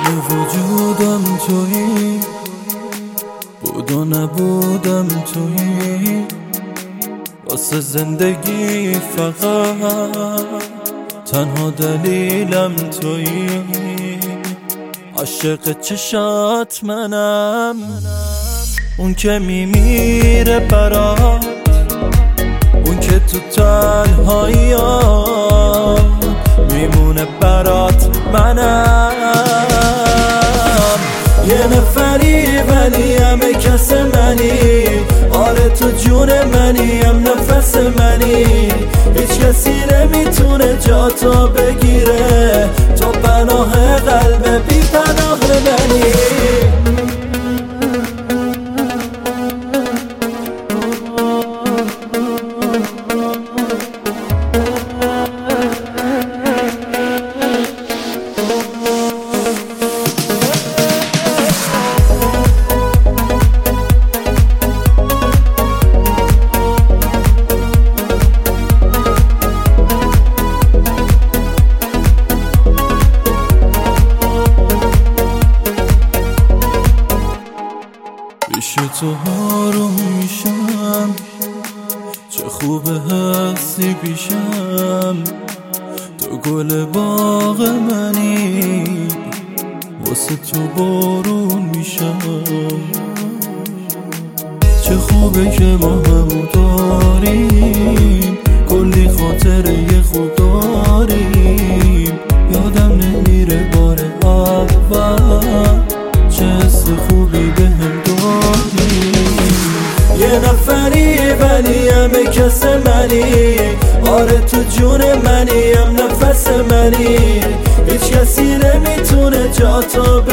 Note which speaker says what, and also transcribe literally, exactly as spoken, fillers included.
Speaker 1: کل وجودم تویی، بود و نبودم تویی، واسه زندگی فقط تنها دلیلم تویی. عاشق چشات منم، اون که میمیره برات، اون که تو تنهایی میمونه برات. منم یه نفری ولی همه کس منی، آره تو جون منی، هم نفس منی. هیچ کسی نمیتونه جا تو بگیره، تو پناه قلب بی پناه منی. پیش تو آروم میشم، چه خوبه هستی پیشم. تو گل باغ منی، واسه تو بارون میشم. چه خوبه که ما همو داریم، کلی خاطره خوب داریم. یادم نمیره بار اول چه حس خوبی بهم دادی. یه نفری ولی همه کس منی، آره تو جون منی، هم نفس منی. هیچ کسی نمیتونه جا تو